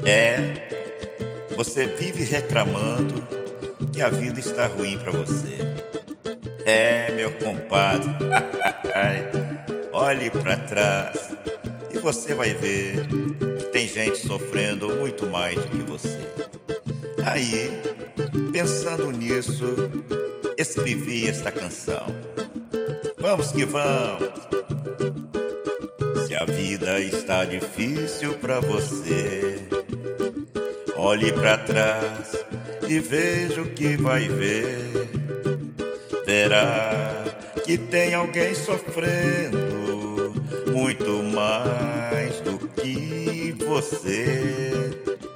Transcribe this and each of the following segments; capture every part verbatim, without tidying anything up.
É, você vive reclamando que a vida está ruim pra você. É, meu compadre, olhe pra trás e você vai ver que tem gente sofrendo muito mais do que você. Aí, pensando nisso, escrevi esta canção. Vamos que vamos! Se a vida está difícil pra você, olhe pra trás e veja o que vai ver. Verá que tem alguém sofrendo muito mais do que você.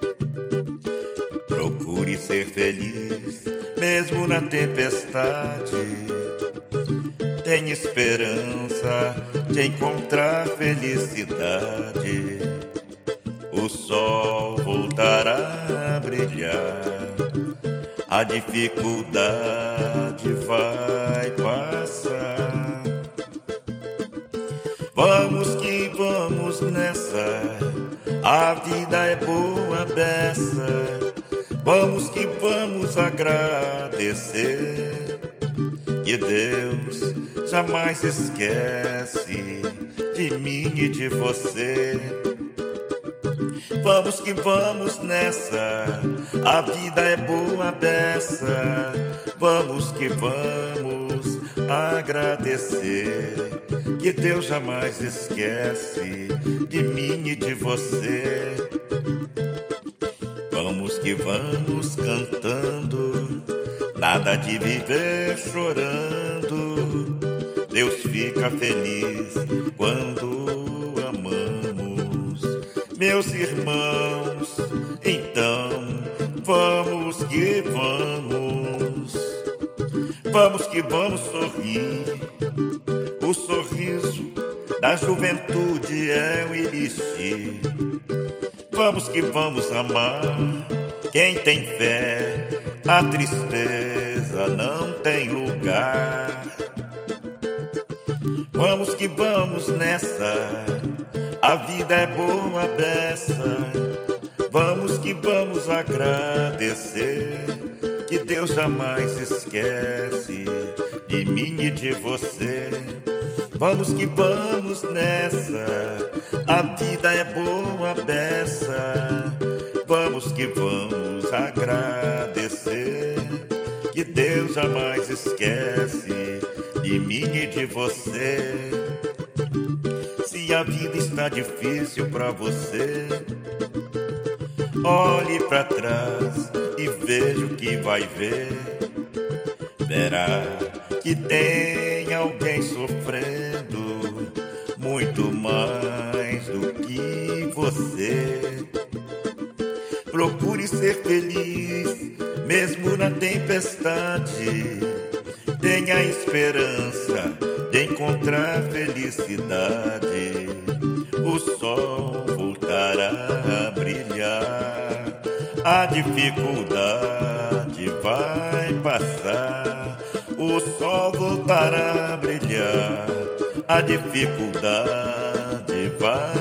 Procure ser feliz, mesmo na tempestade. Tenha esperança de encontrar felicidade. O sol voltará a brilhar, a dificuldade vai passar. Vamos que vamos nessa, a vida é boa beça. Vamos que vamos agradecer que Deus jamais esquece de mim e de você. Vamos que vamos nessa, a vida é boa beça. Vamos que vamos agradecer que Deus jamais esquece de mim e de você. Vamos que vamos cantando, nada de viver chorando. Deus fica feliz quando amamos. Meus irmãos, então vamos que vamos. Vamos que vamos sorrir. O sorriso da juventude é o elixir. Vamos que vamos amar. Quem tem fé, a tristeza não tem lugar. Vamos que vamos nessa, a vida é boa beça. Vamos que vamos agradecer que Deus jamais esquece de mim e de você. Vamos que vamos nessa, a vida é boa beça. Vamos que vamos agradecer que Deus jamais esquece de mim e de você. Se a vida está difícil pra você, olhe pra trás e veja o que vai ver. Verá que tem alguém sofrendo muito mais do que você. Procure ser feliz, mesmo na tempestade. Tenha esperança de encontrar felicidade. O sol voltará a brilhar, a dificuldade vai passar. O sol voltará a brilhar, a dificuldade vai